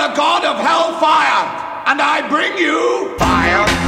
the god of hellfire, and I bring you fire.